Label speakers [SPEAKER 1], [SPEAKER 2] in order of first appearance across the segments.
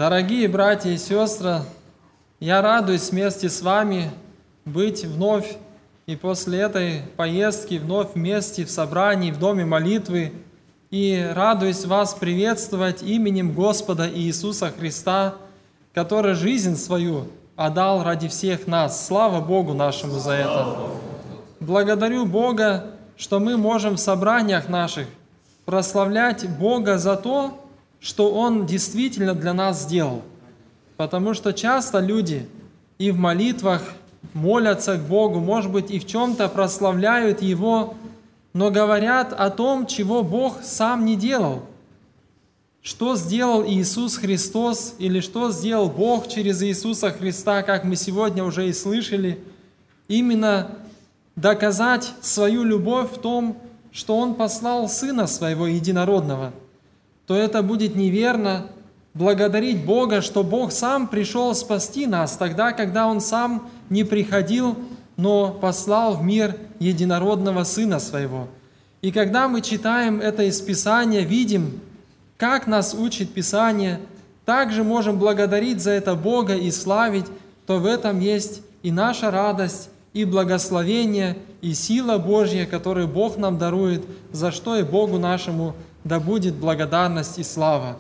[SPEAKER 1] Дорогие братья и сестры, я радуюсь вместе с вами быть вновь и после этой поездки вновь вместе в собрании, в доме молитвы, и радуюсь вас приветствовать именем Господа Иисуса Христа, который жизнь свою отдал ради всех нас. Слава Богу нашему за это! Благодарю Бога, что мы можем в собраниях наших прославлять Бога за то, что Он действительно для нас сделал. Потому что часто люди и в молитвах молятся к Богу, может быть, и в чем-то прославляют Его, но говорят о том, чего Бог сам не делал. Что сделал Иисус Христос или что сделал Бог через Иисуса Христа, как мы сегодня уже и слышали, именно доказать свою любовь в том, что Он послал Сына Своего Единородного, то это будет неверно благодарить Бога, что Бог сам пришел спасти нас тогда, когда Он сам не приходил, но послал в мир Единородного Сына Своего. И когда мы читаем это из Писания, видим, как нас учит Писание, также можем благодарить за это Бога и славить, то в этом есть и наша радость, и благословение, и сила Божья, которую Бог нам дарует, за что и Богу нашему да будет благодарность и слава.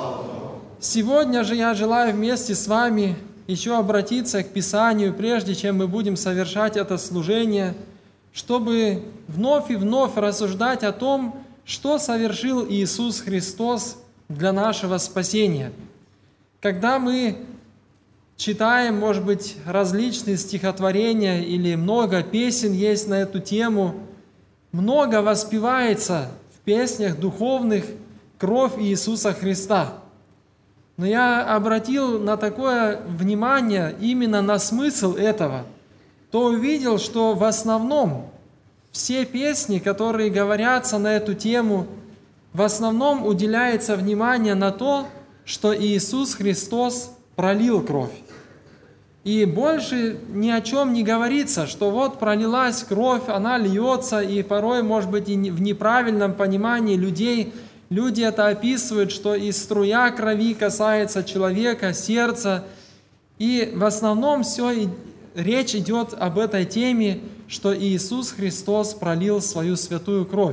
[SPEAKER 1] Сегодня же я желаю вместе с вами еще обратиться к Писанию, прежде чем мы будем совершать это служение, чтобы вновь и вновь рассуждать о том, что совершил Иисус Христос для нашего спасения. Когда мы читаем, может быть, различные стихотворения или много песен есть на эту тему, много воспевается в песнях духовных кровь Иисуса Христа. Но я обратил на такое внимание именно на смысл этого, то увидел, что в основном все песни, которые говорятся на эту тему, в основном уделяется внимание на то, что Иисус Христос пролил кровь. И больше ни о чем не говорится, что вот пролилась кровь, она льется, и порой, может быть, и в неправильном понимании людей, люди это описывают, что и струя крови касается человека, сердца. И в основном речь идет об этой теме, что Иисус Христос пролил свою святую кровь.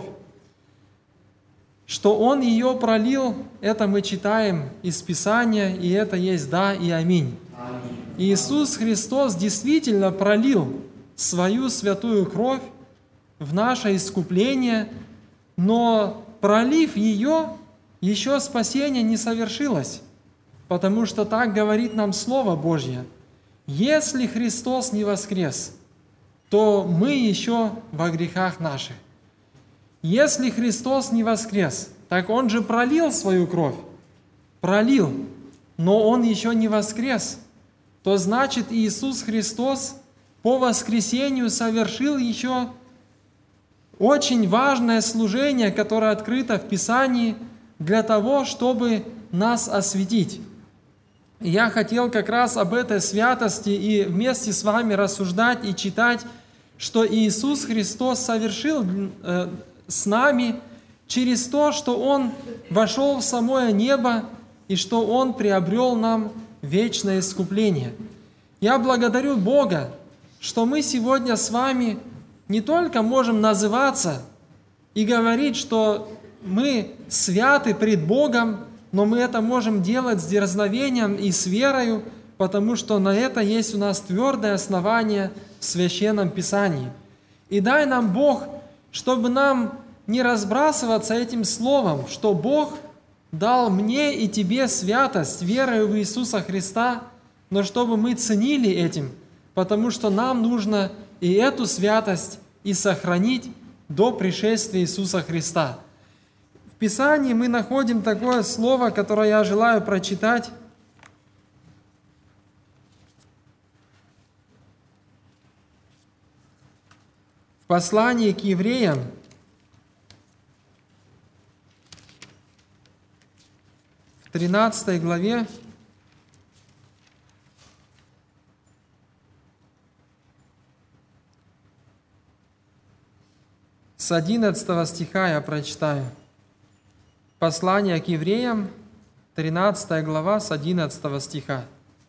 [SPEAKER 1] Что Он ее пролил, это мы читаем из Писания, и это есть «да» и «аминь». Иисус Христос действительно пролил свою святую кровь в наше искупление, но пролив ее, еще спасение не совершилось, потому что так говорит нам Слово Божье. Если Христос не воскрес, то мы еще во грехах наших. Если Христос не воскрес, так Он же пролил свою кровь, пролил, но Он еще не воскрес, то значит Иисус Христос по воскресению совершил еще очень важное служение, которое открыто в Писании для того, чтобы нас осветить. И я хотел как раз об этой святости и вместе с вами рассуждать и читать, что Иисус Христос совершил с нами через то, что Он вошел в самое небо и что Он приобрел нам вечное искупление. Я благодарю Бога, что мы сегодня с вами не только можем называться и говорить, что мы святы пред Богом, но мы это можем делать с дерзновением и с верою, потому что на это есть у нас твердое основание в Священном Писании. И дай нам Бог, чтобы нам не разбрасываться этим словом, что Бог дал мне и тебе святость верою в Иисуса Христа, но чтобы мы ценили этим, потому что нам нужно и эту святость и сохранить до пришествия Иисуса Христа. В Писании мы находим такое слово, которое я желаю прочитать. В послании к евреям, в 13 главе, с 11 стиха я прочитаю. Послание к евреям, 13 глава с 11 стиха.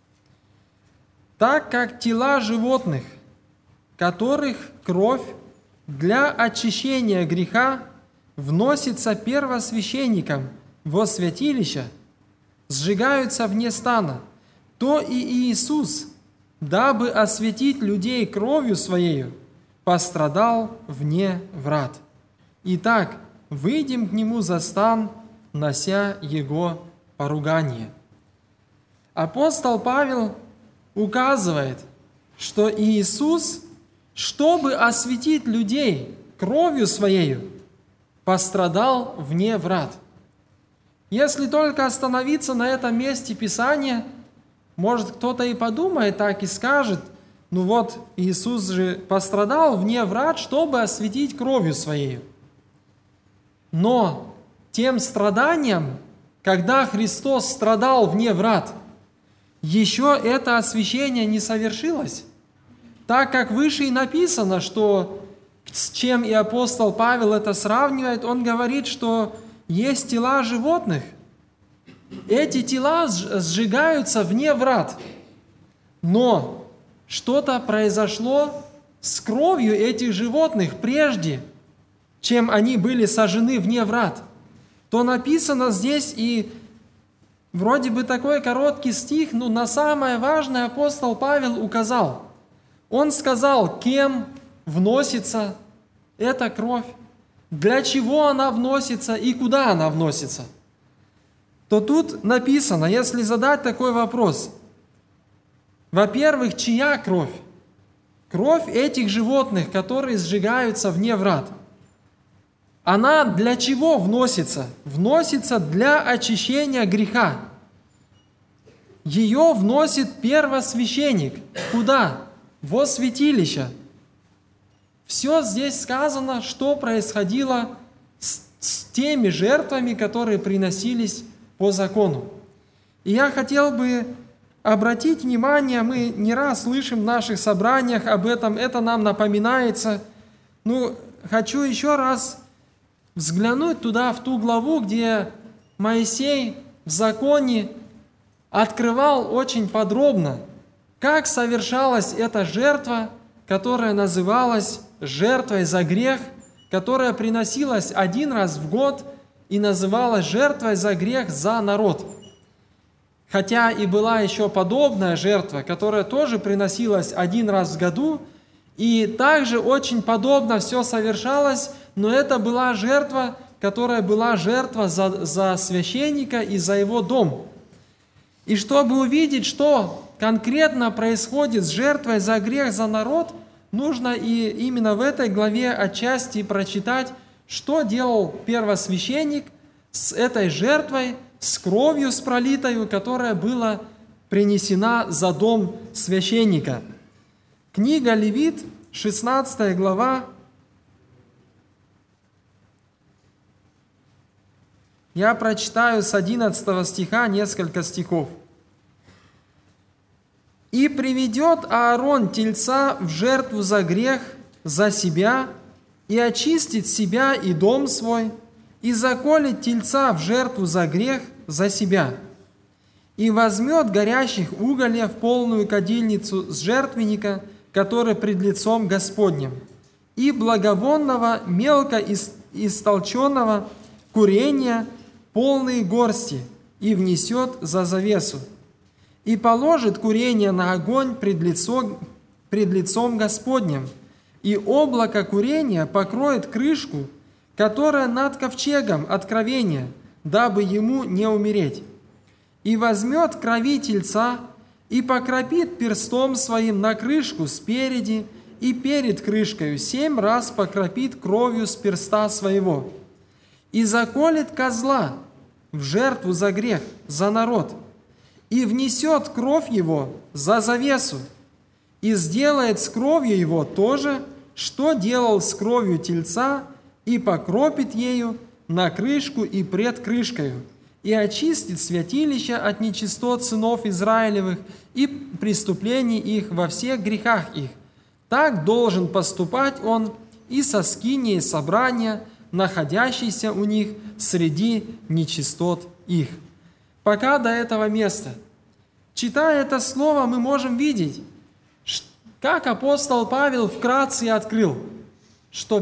[SPEAKER 1] «Так как тела животных, которых кровь для очищения греха вносится первосвященником во святилище, сжигаются вне стана, то и Иисус, дабы осветить людей кровью Своею, пострадал вне врат. Итак, выйдем к Нему за стан, нося Его поругание». Апостол Павел указывает, что Иисус, чтобы осветить людей кровью Своею, пострадал вне врат. Если только остановиться на этом месте Писания, может, кто-то и подумает так и скажет: ну вот, Иисус же пострадал вне врат, чтобы осветить кровью Своею. Но тем страданием, когда Христос страдал вне врат, еще это освящение не совершилось, так как выше и написано, что с чем и апостол Павел это сравнивает, он говорит, что есть тела животных. Эти тела сжигаются вне врат. Но что-то произошло с кровью этих животных прежде, чем они были сожжены вне врат. То написано здесь, и вроде бы такой короткий стих, но на самое важное апостол Павел указал. Он сказал, кем вносится эта кровь, для чего она вносится и куда она вносится. То тут написано, если задать такой вопрос, во-первых, чья кровь? Кровь этих животных, которые сжигаются вне врат. Она для чего вносится? Вносится для очищения греха. Ее вносит первосвященник. Куда? Во святилище. Все здесь сказано, что происходило с теми жертвами, которые приносились по закону. И я хотел бы обратить внимание, мы не раз слышим в наших собраниях об этом, это нам напоминается. Хочу еще раз взглянуть туда, в ту главу, где Моисей в законе открывал очень подробно, как совершалась эта жертва, которая называлась жертвой за грех, которая приносилась один раз в год и называлась жертвой за грех за народ. Хотя и была еще подобная жертва, которая тоже приносилась один раз в году, и также очень подобно все совершалось, но это была жертва, которая была жертва за священника и за его дом. И чтобы увидеть, что конкретно происходит с жертвой за грех за народ, нужно и именно в этой главе отчасти прочитать, что делал первосвященник с этой жертвой, с кровью с пролитою, которая была принесена за дом священника. Книга Левит, 16 глава. Я прочитаю с 11 стиха несколько стихов. «И приведет Аарон тельца в жертву за грех за себя, и очистит себя и дом свой, и заколет тельца в жертву за грех за себя, и возьмет горящих уголья в полную кадильницу с жертвенника, который пред лицом Господним, и благовонного мелко истолченного курения полные горсти, и внесет за завесу, и положит курение на огонь пред лицом Господним, и облако курения покроет крышку, которая над ковчегом откровения, дабы ему не умереть. И возьмет крови тельца, и покропит перстом своим на крышку спереди и перед крышкою 7 раз покропит кровью с перста своего. И заколет козла в жертву за грех, за народ, и внесет кровь его за завесу, и сделает с кровью его то же, что делал с кровью тельца, и покропит ею на крышку и пред крышкою, и очистит святилище от нечистот сынов Израилевых и преступлений их во всех грехах их. Так должен поступать он и со скинией собрания, находящейся у них среди нечистот их». пока до этого места. Читая это слово, мы можем видеть, как апостол Павел вкратце открыл, что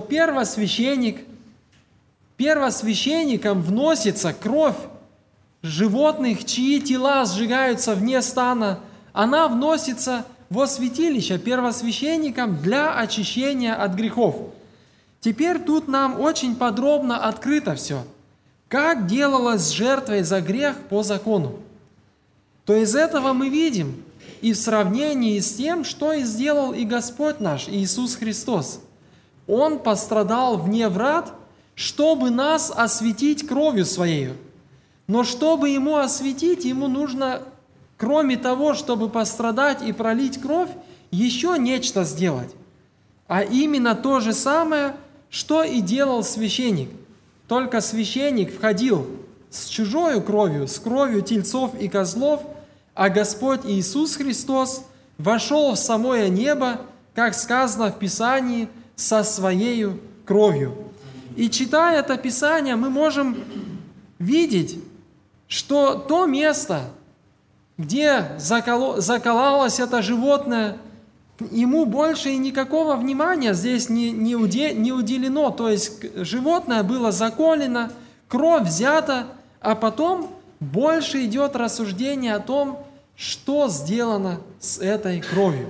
[SPEAKER 1] первосвященникам вносится кровь животных, чьи тела сжигаются вне стана, она вносится во святилище первосвященникам для очищения от грехов. Теперь тут нам очень подробно открыто все, как делалось с жертвой за грех по закону. То из этого мы видим и в сравнении с тем, что и сделал и Господь наш Иисус Христос. Он пострадал вне врат, чтобы нас осветить кровью Своею. Но чтобы Ему осветить, Ему нужно, кроме того, чтобы пострадать и пролить кровь, еще нечто сделать. А именно то же самое, что и делал священник. Только священник входил с чужою кровью, с кровью тельцов и козлов, а Господь Иисус Христос вошел в самое небо, как сказано в Писании, со Своею кровью. И читая это Писание, мы можем видеть, что то место, где закололось это животное, ему больше и никакого внимания здесь не уделено. То есть животное было заколено, кровь взята, а потом больше идет рассуждение о том, что сделано с этой кровью.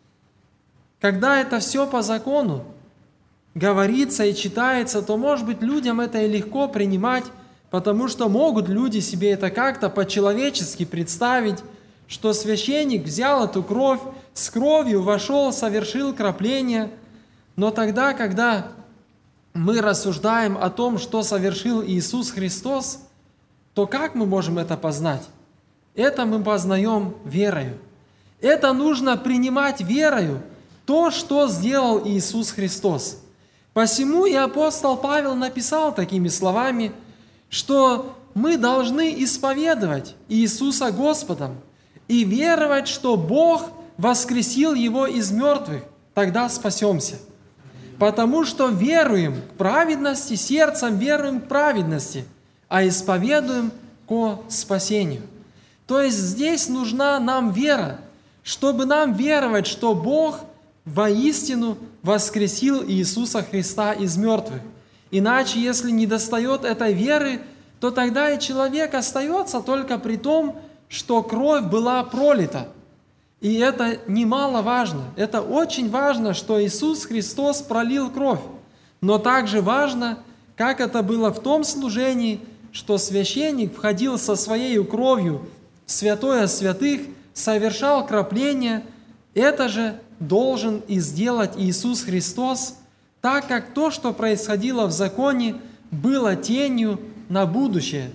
[SPEAKER 1] Когда это все по закону говорится и читается, то, может быть, людям это и легко принимать, потому что могут люди себе это как-то по-человечески представить, что священник взял эту кровь, с кровью вошел, совершил крапление. Но тогда, когда мы рассуждаем о том, что совершил Иисус Христос, то как мы можем это познать? Это мы познаем верою. Это нужно принимать верою, то, что сделал Иисус Христос. Посему и апостол Павел написал такими словами, что мы должны исповедовать Иисуса Господом и веровать, что Бог воскресил Его из мертвых, тогда спасемся. Потому что веруем к праведности, сердцем веруем к праведности, а исповедуем ко спасению. То есть здесь нужна нам вера, чтобы нам веровать, что Бог воистину воскресил Иисуса Христа из мертвых. Иначе, если не достает этой веры, то тогда и человек остается только при том, что кровь была пролита. И это немаловажно. Это очень важно, что Иисус Христос пролил кровь. Но также важно, как это было в том служении, что священник входил со своей кровью в святое святых, совершал крапление. Это же должен и сделать Иисус Христос, так как то, что происходило в законе, было тенью на будущее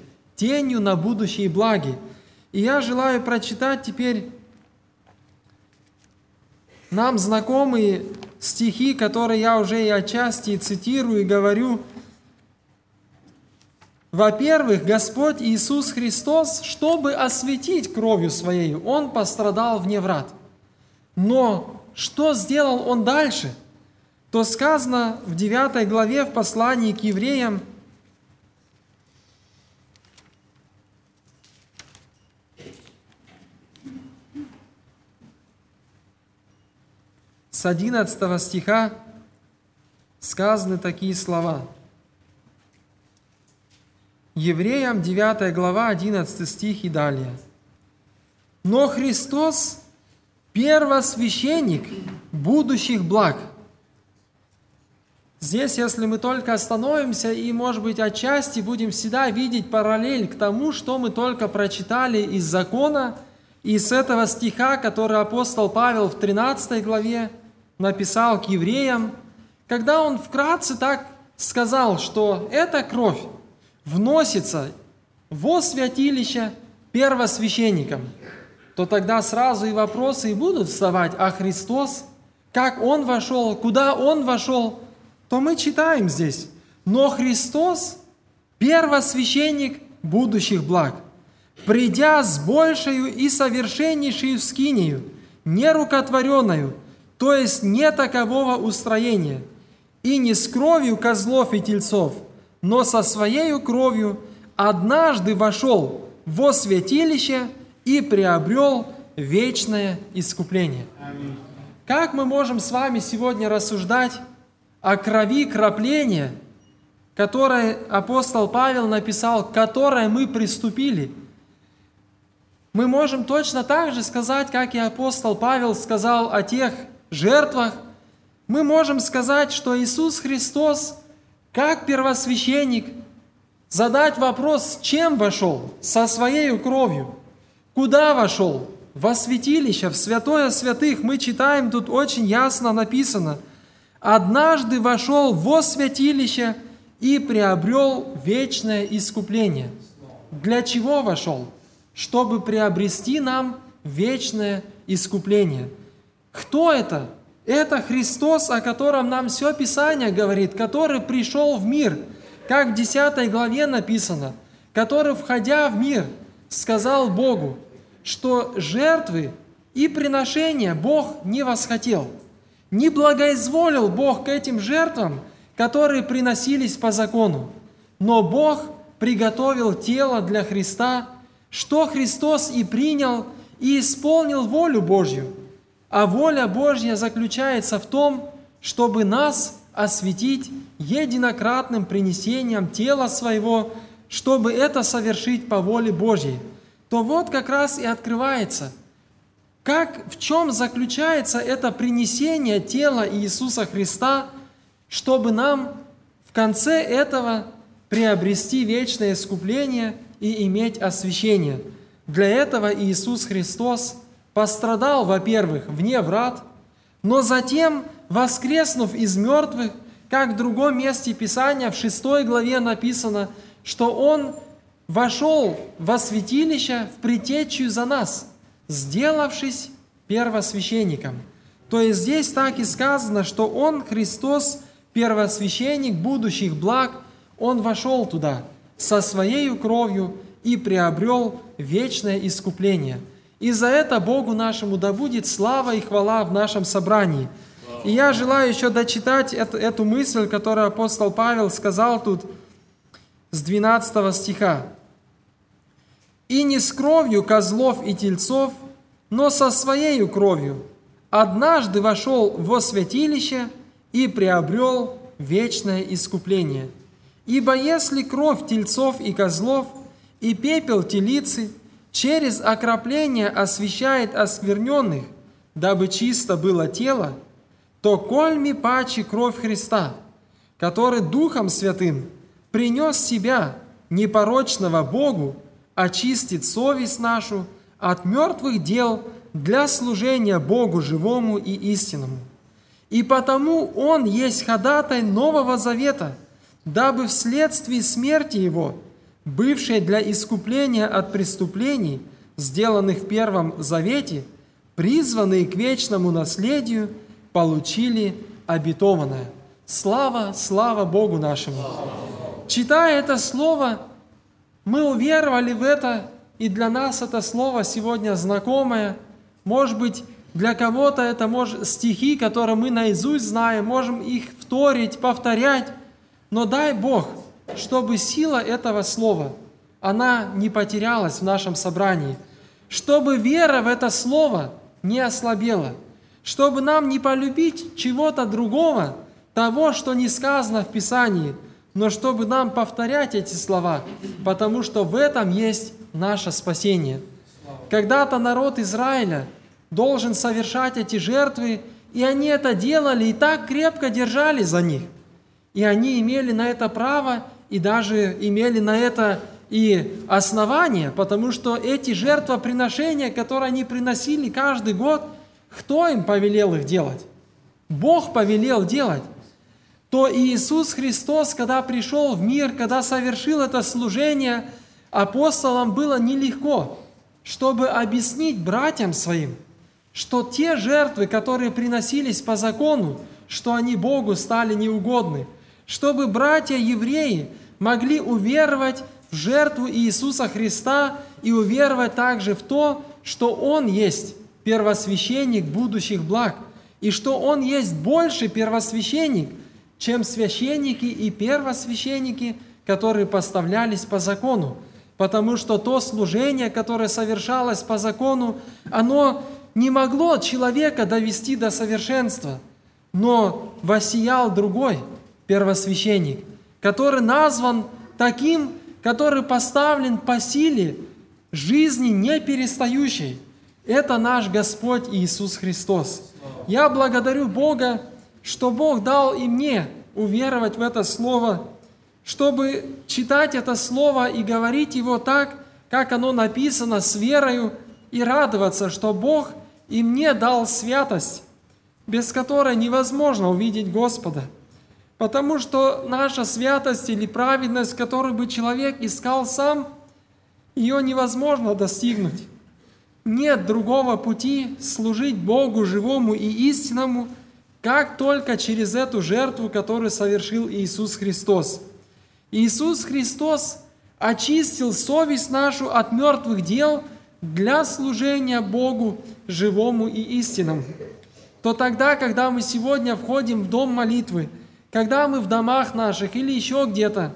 [SPEAKER 1] благи. И я желаю прочитать теперь нам знакомые стихи, которые я уже и отчасти цитирую и говорю. Во-первых, Господь Иисус Христос, чтобы осветить кровью Своей, Он пострадал вне врат. Но что сделал Он дальше? То сказано в 9 главе в послании к евреям, с 11 стиха сказаны такие слова. Евреям 9 глава, 11 стих и далее. «Но Христос – первосвященник будущих благ». Здесь, если мы только остановимся и, может быть, отчасти будем всегда видеть параллель к тому, что мы только прочитали из закона, и с этого стиха, который апостол Павел в 13 главе написал к евреям, когда он вкратце так сказал, что эта кровь вносится во святилище первосвященником, то тогда сразу и вопросы и будут вставать, а Христос, как Он вошел, куда Он вошел, то мы читаем здесь, «Но Христос – первосвященник будущих благ, придя с большею и совершеннейшей скинию, нерукотворенную, то есть не такового устроения, и не с кровью козлов и тельцов, но со Своею кровью однажды вошел во святилище и приобрел вечное искупление». Как мы можем с вами сегодня рассуждать о крови кропления, которое апостол Павел написал, к которой мы приступили? Мы можем точно так же сказать, как и апостол Павел сказал о тех жертвах. Мы можем сказать, что Иисус Христос, как первосвященник, задать вопрос, с чем вошел? Со Своей кровью. Куда вошел? Во святилище, в святое святых. Мы читаем, тут очень ясно написано: «Однажды вошел во святилище и приобрел вечное искупление». Для чего вошел? Чтобы приобрести нам вечное искупление. Кто это? Это Христос, о котором нам все Писание говорит, который пришел в мир, как в 10 главе написано, который, входя в мир, сказал Богу, что жертвы и приношения Бог не восхотел. Не благоизволил Бог к этим жертвам, которые приносились по закону. Но Бог приготовил тело для Христа, что Христос и принял, и исполнил волю Божью. А воля Божья заключается в том, чтобы нас осветить единократным принесением тела Своего, чтобы это совершить по воле Божьей. То вот как раз и открывается, в чем заключается это принесение тела Иисуса Христа, чтобы нам в конце этого приобрести вечное искупление и иметь освящение. Для этого Иисус Христос пострадал, во-первых, вне врат, но затем, воскреснув из мертвых, как в другом месте Писания, в 6 главе написано, что Он вошел во святилище в предтечью за нас, сделавшись первосвященником. То есть здесь так и сказано, что Он, Христос, первосвященник будущих благ, Он вошел туда со Своей кровью и приобрел вечное искупление. И за это Богу нашему да будет слава и хвала в нашем собрании. И я желаю еще дочитать эту мысль, которую апостол Павел сказал тут с 12 стиха. «И не с кровью козлов и тельцов, но со Своей кровью однажды вошел во святилище и приобрел вечное искупление. Ибо если кровь тельцов и козлов и пепел телицы через окропление освящает оскверненных, дабы чисто было тело, то кольми паче кровь Христа, который Духом Святым принес себя непорочного Богу, очистит совесть нашу от мертвых дел для служения Богу живому и истинному. И потому Он есть ходатай Нового Завета, дабы вследствие смерти Его, бывшей для искупления от преступлений, сделанных в Первом Завете, призванные к вечному наследию, получили обетованное». Слава, слава Богу нашему! Читая это слово, мы уверовали в это, и для нас это слово сегодня знакомое. Может быть, для кого-то это стихи, которые мы наизусть знаем, можем их вторить, повторять. Но дай Бог, чтобы сила этого слова, она не потерялась в нашем собрании, чтобы вера в это слово не ослабела, чтобы нам не полюбить чего-то другого, того, что не сказано в Писании, но чтобы нам повторять эти слова, потому что в этом есть наше спасение. Когда-то народ Израиля должен совершать эти жертвы, и они это делали, и так крепко держали за них. И они имели на это право, и даже имели на это и основание, потому что эти жертвоприношения, которые они приносили каждый год, кто им повелел их делать? Бог повелел делать. То Иисус Христос, когда пришел в мир, когда совершил это служение, апостолам было нелегко, чтобы объяснить братьям своим, что те жертвы, которые приносились по закону, что они Богу стали неугодны, чтобы братья-евреи могли уверовать в жертву Иисуса Христа и уверовать также в то, что Он есть первосвященник будущих благ, и что Он есть больше первосвященник, чем священники и первосвященники, которые поставлялись по закону. потому что то служение, которое совершалось по закону, оно не могло человека довести до совершенства, но воссиял другой первосвященник, который назван таким, который поставлен по силе жизни неперестающей. Это наш Господь Иисус Христос. Я благодарю Бога, что Бог дал и мне уверовать в это Слово, чтобы читать это Слово и говорить его так, как оно написано, с верою, и радоваться, что Бог и мне дал святость, без которой невозможно увидеть Господа. Потому что наша святость или праведность, которую бы человек искал сам, ее невозможно достигнуть. Нет другого пути служить Богу живому и истинному, как только через эту жертву, которую совершил Иисус Христос. Иисус Христос очистил совесть нашу от мертвых дел для служения Богу живому и истинному. То тогда, когда мы сегодня входим в дом молитвы, когда мы в домах наших или еще где-то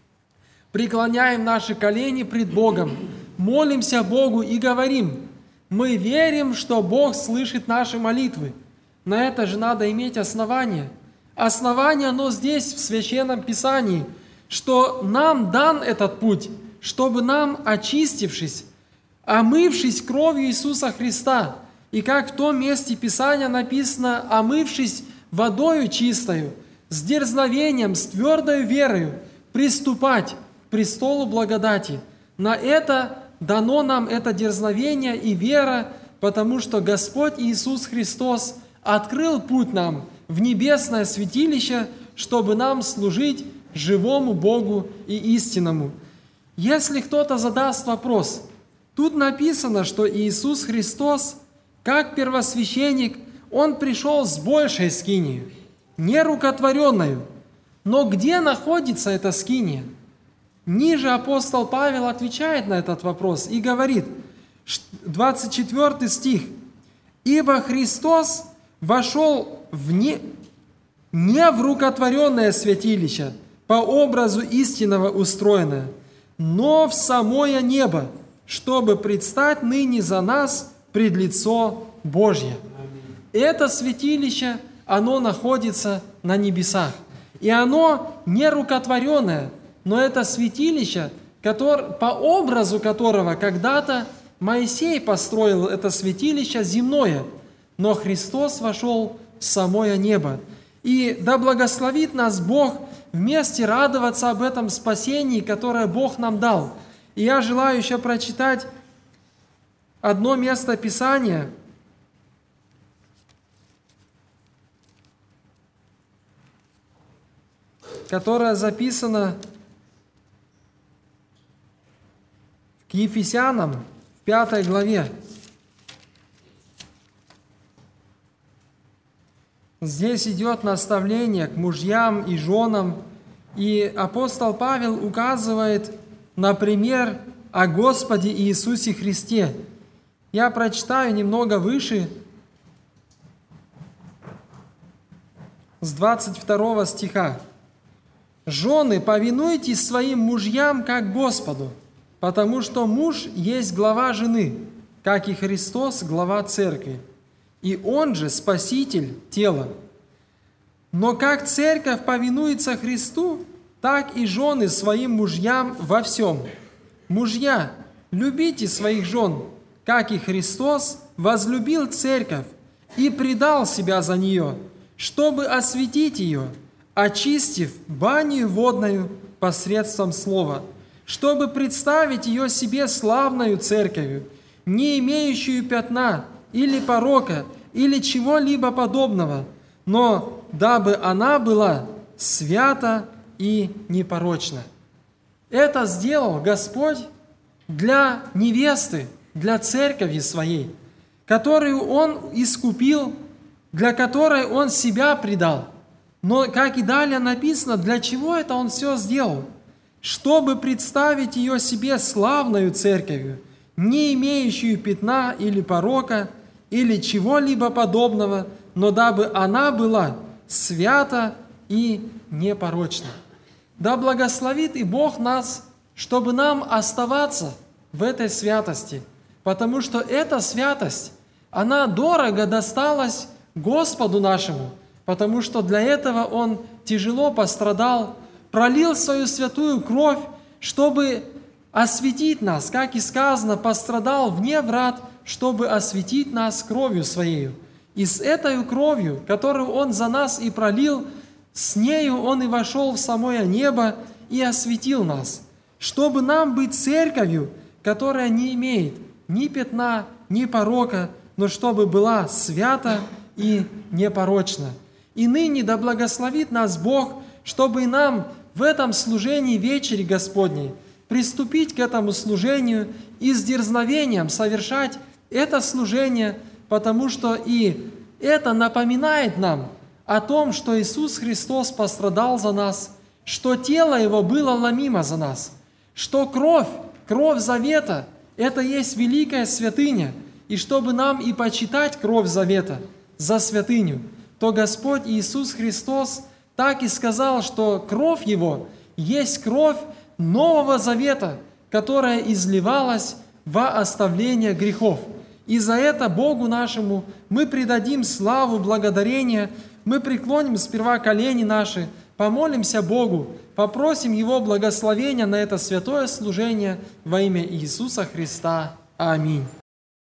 [SPEAKER 1] преклоняем наши колени пред Богом, молимся Богу и говорим: мы верим, что Бог слышит наши молитвы. На это же надо иметь основание. Основание, оно здесь, в Священном Писании, что нам дан этот путь, чтобы нам, очистившись, омывшись кровью Иисуса Христа, и как в том месте Писания написано, омывшись водою чистою, с дерзновением, с твердою верою, приступать к престолу благодати. На это дано нам это дерзновение и вера, потому что Господь Иисус Христос открыл путь нам в небесное святилище, чтобы нам служить живому Богу и истинному. Если кто-то задаст вопрос, тут написано, что Иисус Христос, как первосвященник, Он пришел с большей скинией, не рукотворенную. Но где находится эта скиния? Ниже апостол Павел отвечает на этот вопрос и говорит, 24 стих: «Ибо Христос вошел не в рукотворенное святилище, по образу истинного устроенное, но в самое небо, чтобы предстать ныне за нас пред лицо Божье». Это святилище, оно находится на небесах. И оно не рукотворенное, но это святилище, по образу которого когда-то Моисей построил это святилище земное, но Христос вошел в самое небо. И да благословит нас Бог вместе радоваться об этом спасении, которое Бог нам дал. И я желаю еще прочитать одно место Писания, которое записано к Ефесянам в 5 главе. Здесь идет наставление к мужьям и женам, и апостол Павел указывает на пример о Господе Иисусе Христе. Я прочитаю немного выше, с 22 стиха. «Жены, повинуйтесь своим мужьям, как Господу, потому что муж есть глава жены, как и Христос глава церкви, и Он же Спаситель тела. Но как церковь повинуется Христу, так и жены своим мужьям во всем. Мужья, любите своих жен, как и Христос возлюбил церковь и предал себя за нее, чтобы осветить ее, очистив банию водную посредством слова, чтобы представить ее себе славною церковью, не имеющую пятна или порока, или чего-либо подобного, но дабы она была свята и непорочна». Это сделал Господь для невесты, для церкви своей, которую Он искупил, для которой Он себя предал. Но, как и далее написано, для чего это Он все сделал? Чтобы представить ее себе славною церковью, не имеющую пятна или порока, или чего-либо подобного, но дабы она была свята и непорочна. Да благословит и Бог нас, чтобы нам оставаться в этой святости, потому что эта святость, она дорого досталась Господу нашему, потому что для этого Он тяжело пострадал, пролил свою святую кровь, чтобы осветить нас, как и сказано, пострадал вне врат, чтобы осветить нас кровью Своею. И с этой кровью, которую Он за нас и пролил, с нею Он и вошел в самое небо и осветил нас, чтобы нам быть церковью, которая не имеет ни пятна, ни порока, но чтобы была свята и непорочна. И ныне да благословит нас Бог, чтобы и нам в этом служении вечери Господней приступить к этому служению и с дерзновением совершать это служение, потому что и это напоминает нам о том, что Иисус Христос пострадал за нас, что тело Его было ломимо за нас, что кровь завета – это есть великая святыня, и чтобы нам и почитать кровь завета за святыню, то Господь Иисус Христос так и сказал, что кровь Его есть кровь Нового Завета, которая изливалась во оставление грехов. И за это Богу нашему мы предадим славу, благодарение, мы преклоним сперва колени наши, помолимся Богу, попросим Его благословения на это святое служение во имя Иисуса Христа. Аминь.